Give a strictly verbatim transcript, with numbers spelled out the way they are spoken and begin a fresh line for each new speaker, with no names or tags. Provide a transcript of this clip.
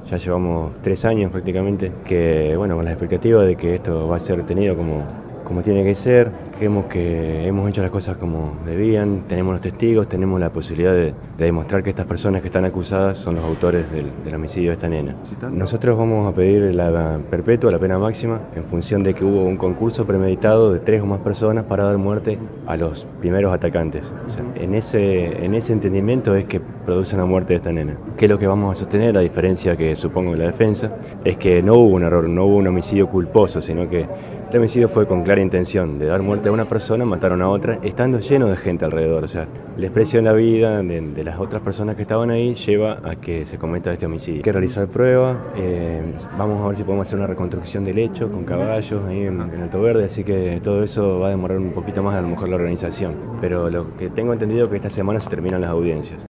Ya llevamos tres años prácticamente, que bueno, con la expectativa de que esto va a ser tenido como, como tiene que ser. Creemos que hemos hecho las cosas como debían, tenemos los testigos, tenemos la posibilidad de, de demostrar que estas personas que están acusadas son los autores del, del homicidio de esta nena. Nosotros vamos a pedir la perpetua, la pena máxima, en función de que hubo un concurso premeditado de tres o más personas para dar muerte a los primeros atacantes. O sea, en ese, en ese entendimiento es que produce una muerte de esta nena. ¿Qué es lo que vamos a sostener, a diferencia que supongo de la defensa? Es que no hubo un error, no hubo un homicidio culposo, sino que el homicidio fue con clara intención de dar muerte a una persona, mataron a otra, estando lleno de gente alrededor. O sea, el desprecio en la vida de, de las otras personas que estaban ahí lleva a que se cometa este homicidio. Hay que realizar pruebas, eh, vamos a ver si podemos hacer una reconstrucción del hecho con caballos ahí en, en Alto Verde, así que todo eso va a demorar un poquito más a lo mejor la organización. Pero lo que tengo entendido es que esta semana se terminan las audiencias.